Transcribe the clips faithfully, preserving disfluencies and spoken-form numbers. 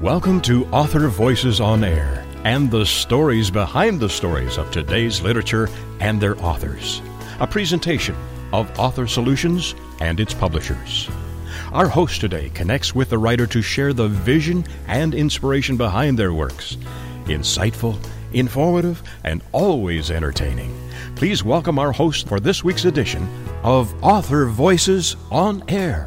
Welcome to Author Voices on Air and the stories behind the stories of today's literature and their authors. A presentation of Author Solutions and its publishers. Our host today connects with the writer to share the vision and inspiration behind their works. Insightful, informative, and always entertaining. Please welcome our host for this week's edition of Author Voices on Air.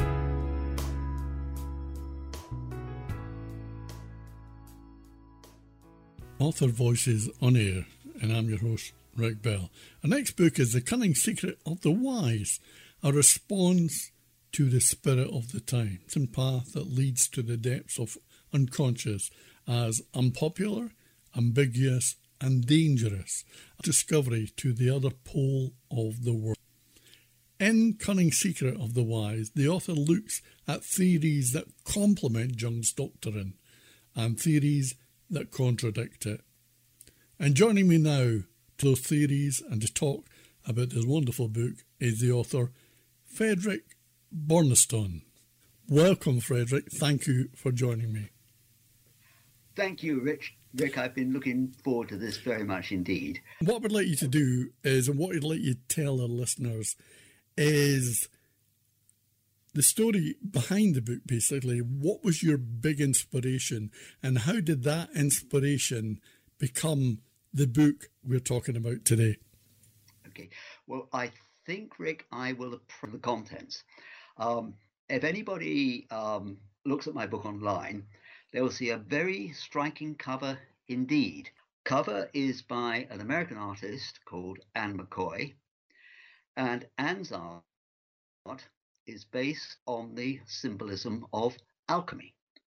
Author Voices on Air, and I'm your host, Rick Bell. Our next book is The Cunning Secret of the Wise, a response to the spirit of the times and path that leads to the depths of unconscious as unpopular, ambiguous, and dangerous, a discovery to the other pole of the world. In Cunning Secret of the Wise, the author looks at theories that complement Jung's doctrine and theories that contradict it. And joining me now to those theories and to talk about this wonderful book is the author Fredrik Bornestone. Welcome, Fredrik. Thank you for joining me. Thank you, Rich. Rick, I've been looking forward to this very much indeed. What we'd like you to do is, and what I'd like you to tell our listeners is the story behind the book, basically. What was your big inspiration and how did that inspiration become the book we're talking about today? Okay, well, I think, Rick, I will approve the contents. Um, if anybody um, looks at my book online, they will see a very striking cover indeed. Cover is by an American artist called Anne McCoy, and Anne's art is based on the symbolism of alchemy.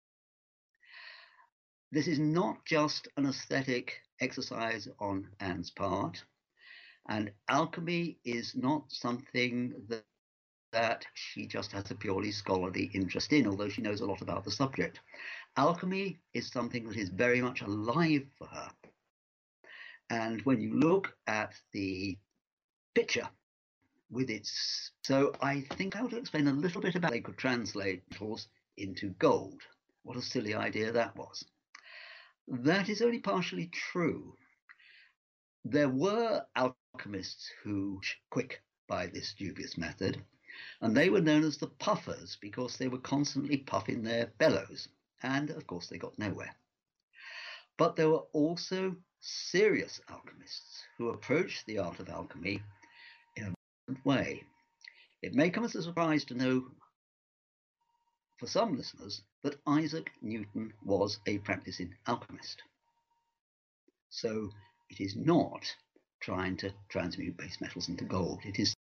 This is not just an aesthetic exercise on Anne's part, and alchemy is not something that, that she just has a purely scholarly interest in, although she knows a lot about the subject. Alchemy is something that is very much alive for her. And when you look at the picture with its, so I think I ought to explain a little bit about they could translate metals into gold. What a silly idea that was. That is only partially true. There were alchemists who were quick by this dubious method, and they were known as the puffers because they were constantly puffing their bellows, and of course they got nowhere. But there were also serious alchemists who approached the art of alchemy in a different way. It may come as a surprise to know for some listeners that Isaac Newton was a practicing alchemist. So it is not trying to transmute base metals into gold. It is,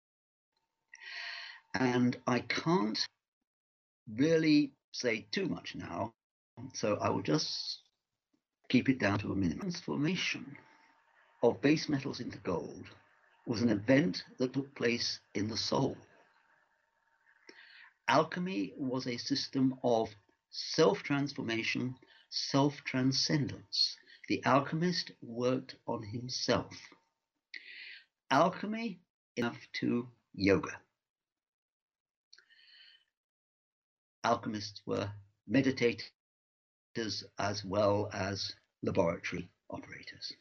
and I can't really say too much now, so I will just keep it down to a minimum. Transformation of base metals into gold was an event that took place in the soul. Alchemy was a system of self-transformation, self-transcendence. The alchemist worked on himself. Alchemy enough to yoga. Alchemists were meditators as well as laboratory operators.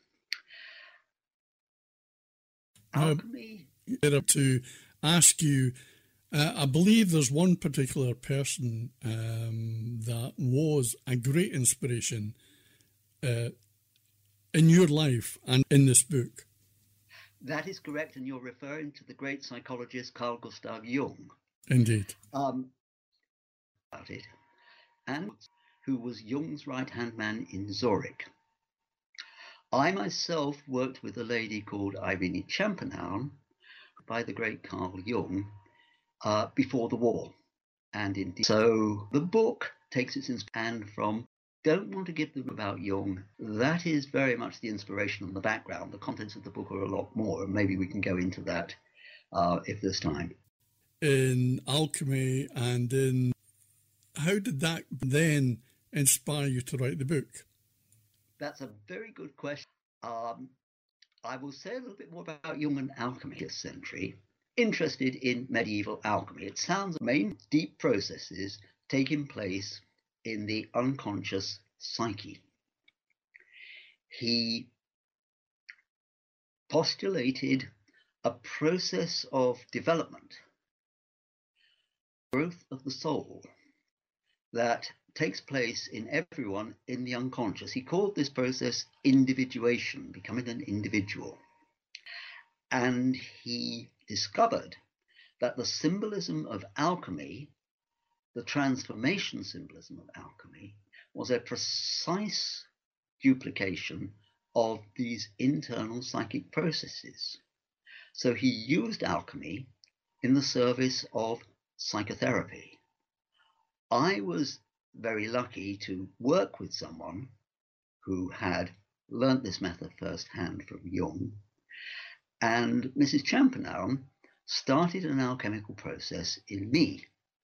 Alchemy. Get up to ask you. Uh, I believe there's one particular person um, that was a great inspiration uh, in your life and in this book. That is correct, and you're referring to the great psychologist Carl Gustav Jung. Indeed. Um, about it, and who was Jung's right-hand man in Zurich. I myself worked with a lady called Irene Champenhaun by the great Carl Jung uh, before the war. And indeed, so the book takes its inspiration from, don't want to give them about Jung. That is very much the inspiration on the background. The contents of the book are a lot more, and maybe we can go into that uh, if there's time. In alchemy and in, how did that then inspire you to write the book? That's a very good question. Um, I will say a little bit more about Jung and alchemy this century. Interested in medieval alchemy. It sounds main deep processes taking place in the unconscious psyche. He postulated a process of development, growth of the soul, that takes place in everyone in the unconscious. He called this process individuation, becoming an individual. And he discovered that the symbolism of alchemy, the transformation symbolism of alchemy, was a precise duplication of these internal psychic processes. So he used alchemy in the service of psychotherapy. I was very lucky to work with someone who had learnt this method firsthand from Jung, and Missus Champernowne started an alchemical process in me.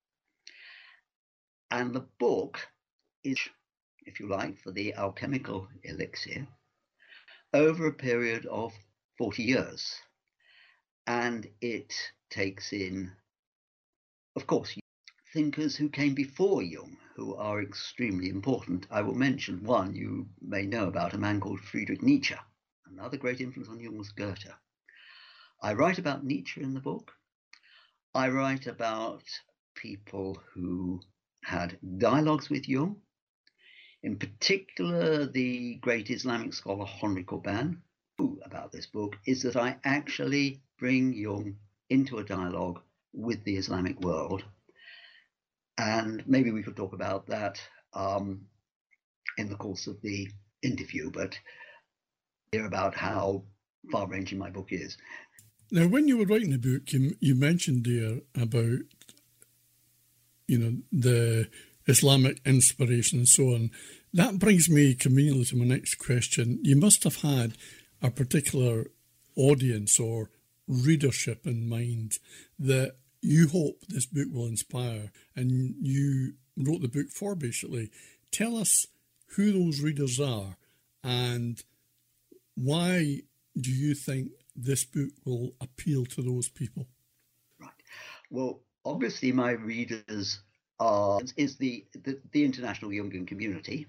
And the book is, if you like, for the alchemical elixir over a period of forty years. And it takes in, of course, thinkers who came before Jung, who are extremely important. I will mention one you may know about, a man called Friedrich Nietzsche. Another great influence on Jung was Goethe. I write about Nietzsche in the book. I write about people who had dialogues with Jung, in particular the great Islamic scholar Henri Corbin. About this book is that I actually bring Jung into a dialogue with the Islamic world. And maybe we could talk about that um, in the course of the interview, but hear about how far-ranging my book is. Now, when you were writing the book, you, you mentioned there about, you know, the Islamic inspiration and so on. That brings me conveniently to my next question. You must have had a particular audience or readership in mind that you hope this book will inspire, and you wrote the book for, basically. Tell us who those readers are and why do you think this book will appeal to those people? Right. Well, obviously my readers are is the, the, the international Jungian community.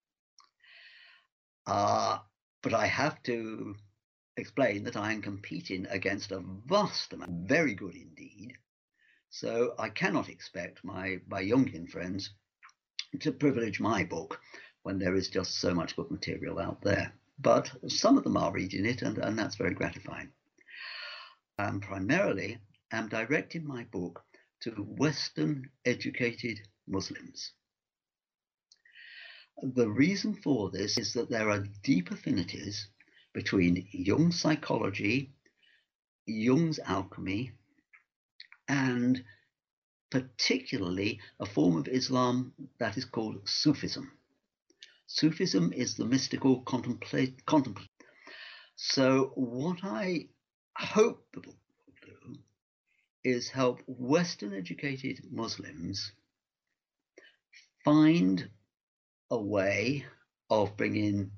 Uh, but I have to explain that I am competing against a vast amount, very good indeed. So I cannot expect my, my Jungian friends to privilege my book when there is just so much good material out there. But some of them are reading it, and, and that's very gratifying. I primarily am directing my book to Western educated Muslims. The reason for this is that there are deep affinities between Jung's psychology, Jung's alchemy, and particularly a form of Islam that is called Sufism. Sufism is the mystical contemplate, contemplate. So what I hope the book will do is help Western educated Muslims find a way of bringing.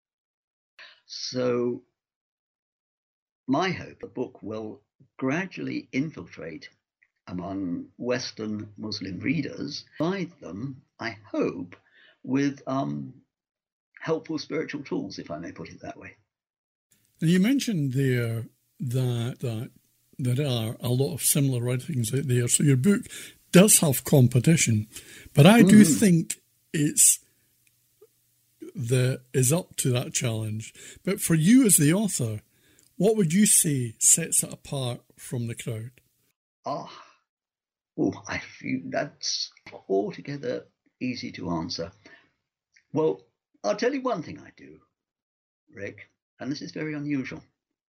So my hope the book will gradually infiltrate among Western Muslim readers, provide them, I hope, with um, helpful spiritual tools, if I may put it that way. And you mentioned there that, that there are a lot of similar writings out there, so your book does have competition, but I do mm-hmm. think it's the is up to that challenge. But for you as the author, what would you say sets it apart from the crowd? Ah, oh, I feel that's altogether easy to answer. Well, I'll tell you one thing I do, Rick, and this is very unusual.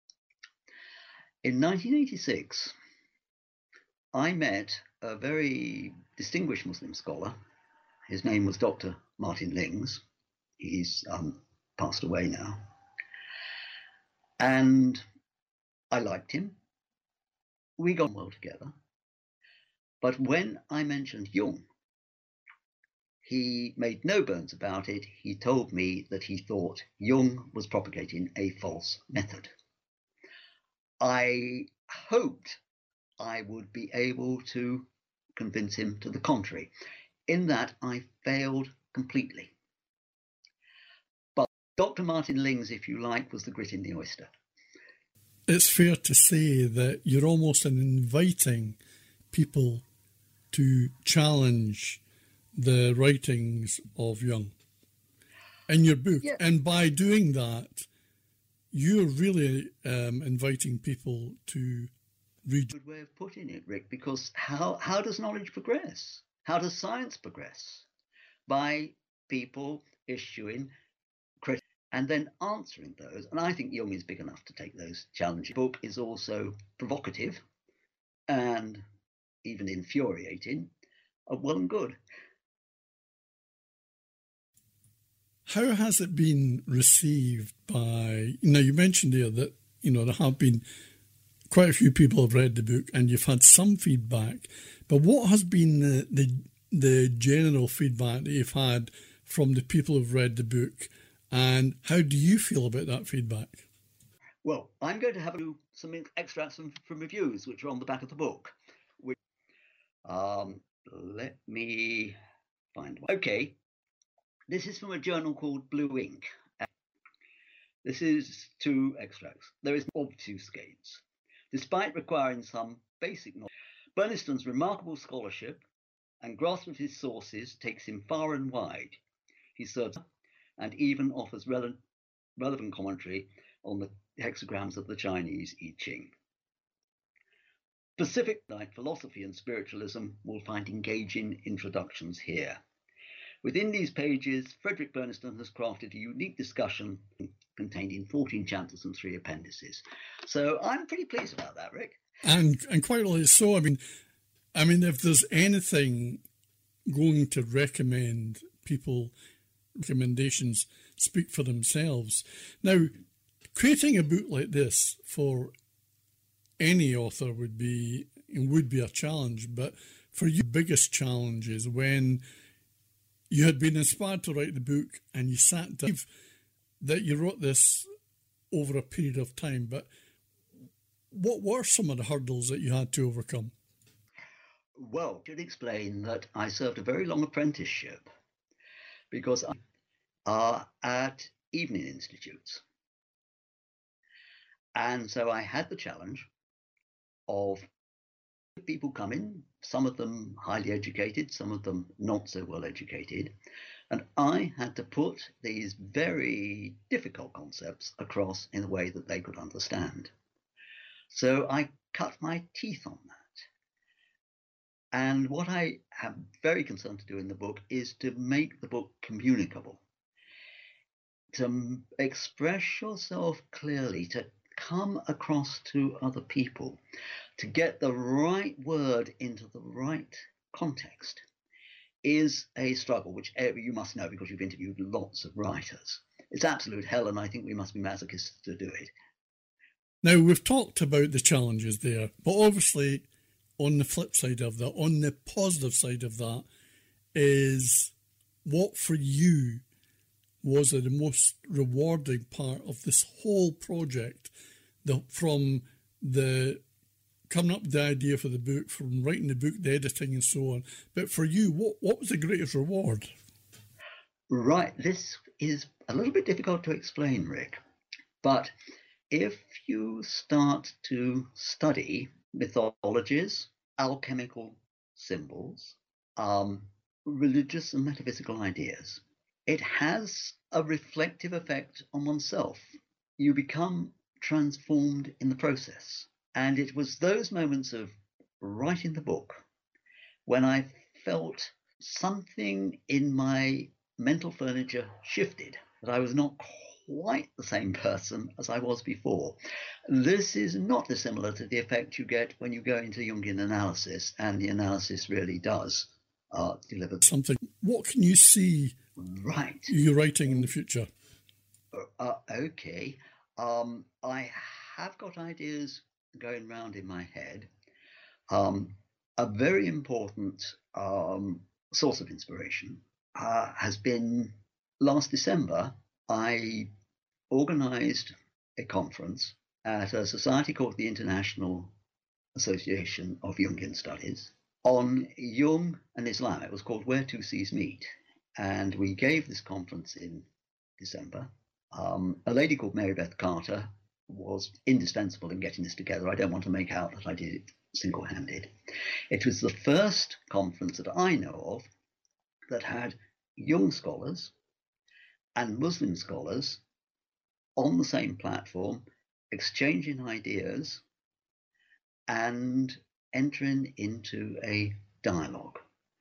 In nineteen eighty-six, I met a very distinguished Muslim scholar. His name was Doctor Martin Lings. He's um, passed away now. And I liked him. We got on well together. But when I mentioned Jung, he made no bones about it. He told me that he thought Jung was propagating a false method. I hoped I would be able to convince him to the contrary. in that I failed completely. But Doctor Martin Ling's, if you like, was the grit in the oyster. It's fair to say that you're almost inviting people to challenge the writings of Jung in your book. Yeah. And by doing that, you're really um, inviting people to read. Good way of putting it, Rick, because how, how does knowledge progress? How does science progress? By people issuing criticism and then answering those. And I think Jung is big enough to take those challenges. The book is also provocative and even infuriating, of well and good. How has it been received by, now you mentioned there that, you know, there have been quite a few people have read the book and you've had some feedback, but what has been the, the, the general feedback that you've had from the people who've read the book, and how do you feel about that feedback? Well, I'm going to have some extracts from, from reviews, which are on the back of the book. Which, um, let me find one. Okay, this is from a journal called Blue Ink. This is two extracts. There is obfuscates. Despite requiring some basic knowledge, Burniston's remarkable scholarship and grasp of his sources takes him far and wide. He serves and even offers rele- relevant commentary on the hexagrams of the Chinese I Ching. Pacific like philosophy and spiritualism will find engaging introductions here. Within these pages, Frederick Burniston has crafted a unique discussion contained in fourteen chapters and three appendices. So I'm pretty pleased about that, Rick. And and quite rightly so. I mean, I mean, if there's anything going to recommend people, recommendations speak for themselves. Now, creating a book like this for any author would be would be a challenge, but for you, the biggest challenge is when you had been inspired to write the book and you sat down, that you wrote this over a period of time, but what were some of the hurdles that you had to overcome? Well, I should explain that I served a very long apprenticeship because I are at evening institutes. And so I had the challenge of people coming, some of them highly educated, some of them not so well educated. And I had to put these very difficult concepts across in a way that they could understand. So I cut my teeth on that. And what I am very concerned to do in the book is to make the book communicable, to express yourself clearly, to come across to other people, to get the right word into the right context is a struggle, which you must know because you've interviewed lots of writers. It's absolute hell, and I think we must be masochists to do it. Now, we've talked about the challenges there, but obviously on the flip side of that, on the positive side of that, is what for you was the most rewarding part of this whole project, the, from the coming up with the idea for the book, from writing the book, the editing and so on. But for you, what, what was the greatest reward? Right, this is a little bit difficult to explain, Rick, but if you start to study mythologies, alchemical symbols, um, religious and metaphysical ideas, it has a reflective effect on oneself. You become transformed in the process. And it was those moments of writing the book when I felt something in my mental furniture shifted, that I was not quite the same person as I was before. This is not dissimilar to the effect you get when you go into Jungian analysis, and the analysis really does uh, deliver something. What can you see right you writing in the future? Uh, okay. Um, I have got ideas going round in my head. Um, a very important um, source of inspiration uh, has been last December. I organized a conference at a society called the International Association of Jungian Studies on Jung and Islam. It was called Where Two Seas Meet. And we gave this conference in December. Um, a lady called Mary Beth Carter was indispensable in getting this together. I don't want to make out that I did it single-handed. It was the first conference that I know of that had Jung scholars and Muslim scholars on the same platform, exchanging ideas and entering into a dialogue.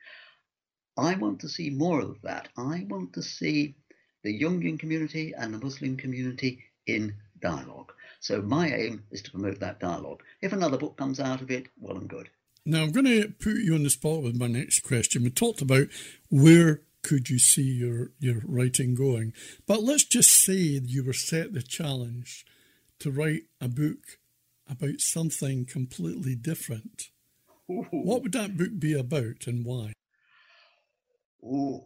I want to see more of that. I want to see the Jungian community and the Muslim community in dialogue. So my aim is to promote that dialogue. If another book comes out of it, well and good. Now, I'm going to put you on the spot with my next question. We talked about where could you see your, your writing going, but let's just say you were set the challenge to write a book about something completely different. Ooh. What would that book be about and why? Oh,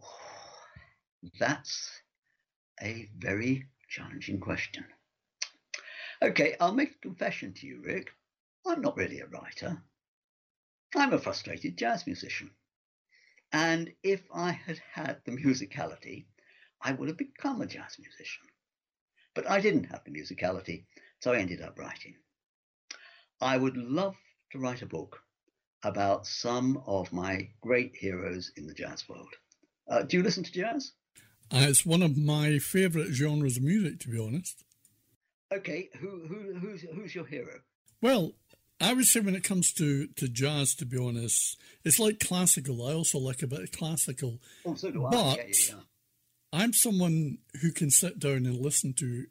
that's a very challenging question. Okay, I'll make a confession to you, Rick. I'm not really a writer. I'm a frustrated jazz musician. And if I had had the musicality, I would have become a jazz musician. But I didn't have the musicality, so I ended up writing. I would love to write a book about some of my great heroes in the jazz world. Uh, do you listen to jazz? Uh, it's one of my favourite genres of music, to be honest. Okay, who who who's who's your hero? Well, I would say when it comes to, to jazz, to be honest, it's like classical. I also like a bit of classical. Oh, so do I. But yeah, yeah, yeah. I'm someone who can sit down and listen to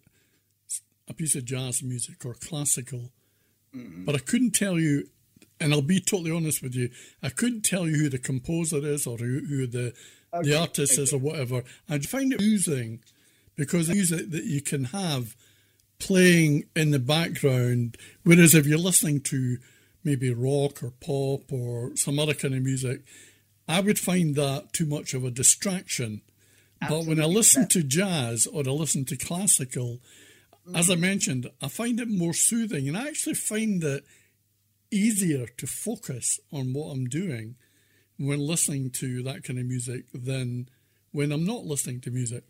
a piece of jazz music or classical, mm-hmm. but I couldn't tell you, and I'll be totally honest with you, I couldn't tell you who the composer is or who, who the okay, the artist okay. is or whatever. I'd find it amusing because the music that you can have playing in the background, whereas if you're listening to maybe rock or pop or some other kind of music, I would find that too much of a distraction. Absolutely. But when I listen to jazz or I listen to classical, mm. as I mentioned, I find it more soothing, and I actually find it easier to focus on what I'm doing when listening to that kind of music than when I'm not listening to music,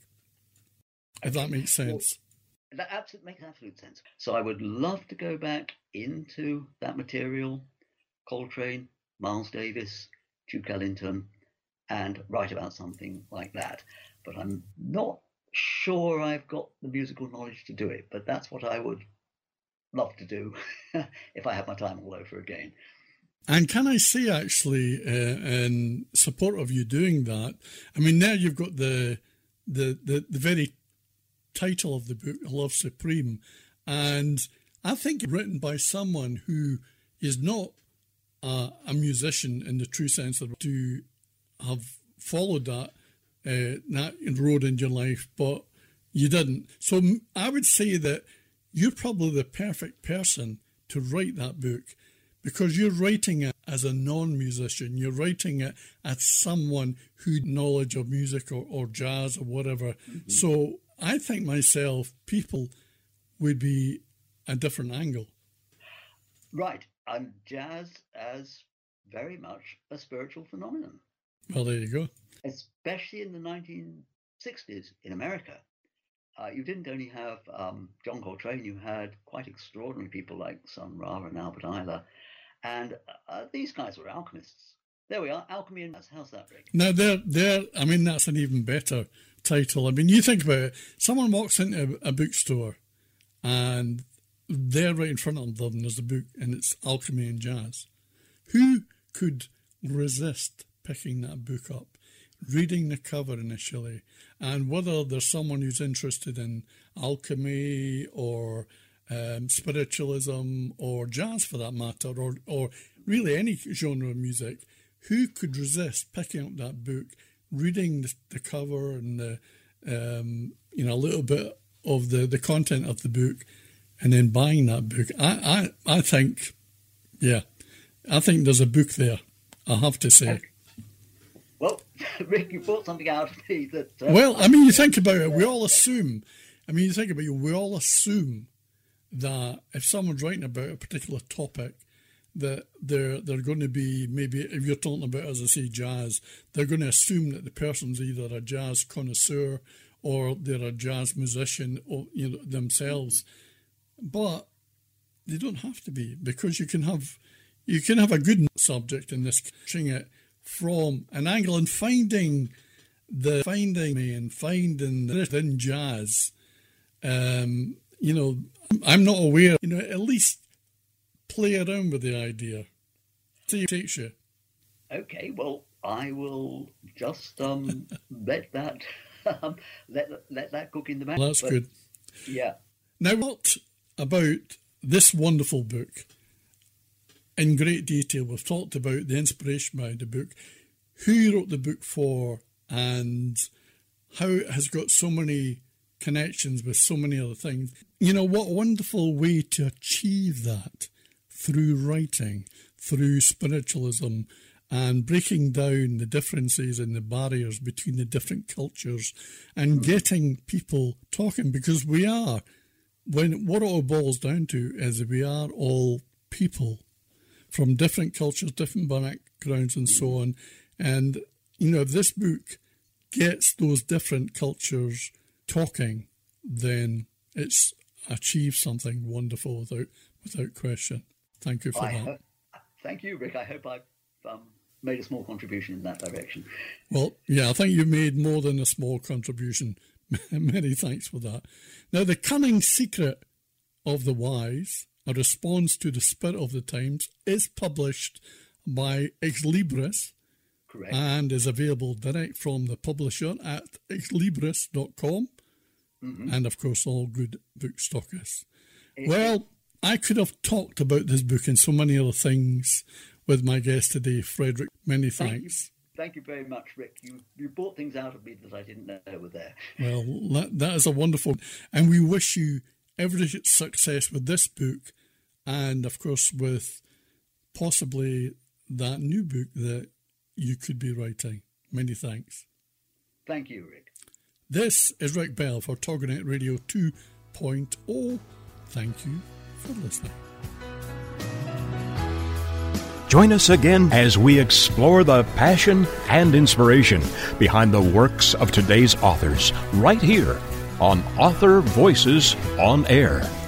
if that makes sense. Well, that absolutely makes absolute sense. So I would love to go back into that material, Coltrane, Miles Davis, Duke Ellington, and write about something like that. But I'm not sure I've got the musical knowledge to do it, but that's what I would love to do if I have my time all over again. And can I say, actually, uh, in support of you doing that, I mean, now you've got the the the, the very title of the book, Love Supreme, and I think it's written by someone who is not uh, a musician in the true sense of to have followed that uh, that road in your life, but you didn't. So I would say that you're probably the perfect person to write that book, because you're writing it as a non-musician. You're writing it as someone who knowledge of music or, or jazz or whatever. Mm-hmm. So I think myself, people would be a different angle. Right. And jazz as very much a spiritual phenomenon. Well, there you go. Especially in the nineteen sixties in America. Uh, you didn't only have um, John Coltrane, you had quite extraordinary people like Sun Ra and Albert Ayler. And uh, these guys were alchemists. There we are, alchemy and jazz. How's that, Rick? Now, they're, they're, I mean, that's an even better title. I mean, you think about it. Someone walks into a, a bookstore and there right in front of them there's a book and it's Alchemy and Jazz. Who could resist picking that book up, reading the cover initially, and whether there's someone who's interested in alchemy or um, spiritualism or jazz for that matter, or, or really any genre of music, who could resist picking up that book, reading the, the cover and the um, you know a little bit of the, the content of the book, and then buying that book? I, I, I think, yeah, I think there's a book there, I have to say. Well, Rick, you brought something out of me that... Uh, well, I mean, you think about it, we all assume, I mean, you think about it, we all assume that if someone's writing about a particular topic, that they're they're going to be, maybe if you're talking about, as I say, jazz, they're going to assume that the person's either a jazz connoisseur or they're a jazz musician, or you know themselves. But they don't have to be, because you can have you can have a good subject in this, pushing it from an angle and finding the finding me and finding the in jazz. Um, you know, I'm not aware. You know, at least play around with the idea. See, it takes you. Okay, well, I will just um, let that um, let let that cook in the mouth. That's but, good. Yeah. Now, what about this wonderful book in great detail? We've talked about the inspiration behind the book, who you wrote the book for, and how it has got so many connections with so many other things. You know, what a wonderful way to achieve that through writing, through spiritualism, and breaking down the differences and the barriers between the different cultures and getting people talking, because we are, when what it all boils down to is we are all people from different cultures, different backgrounds and so on. And, you know, if this book gets those different cultures talking, then it's achieved something wonderful without without question. Thank you for I that. Ho- thank you, Rick. I hope I've um, made a small contribution in that direction. Well, yeah, I think you made more than a small contribution. Many thanks for that. Now, The Cunning Secret of the Wise, a response to the spirit of the times, is published by Ex Libris. Correct. And is available direct from the publisher at ex libris dot com. Mm-hmm. And, of course, all good book stockists. It, well, I could have talked about this book and so many other things with my guest today, Frederick. Many thanks. Thank you, thank you very much, Rick. You you brought things out of me that I didn't know were there. Well, that, that is a wonderful... And we wish you every success with this book and, of course, with possibly that new book that you could be writing. Many thanks. Thank you, Rick. This is Rick Bell for Toginet Radio two point oh. Thank you for listening. Join us again as we explore the passion and inspiration behind the works of today's authors, right here on Author Voices on Air.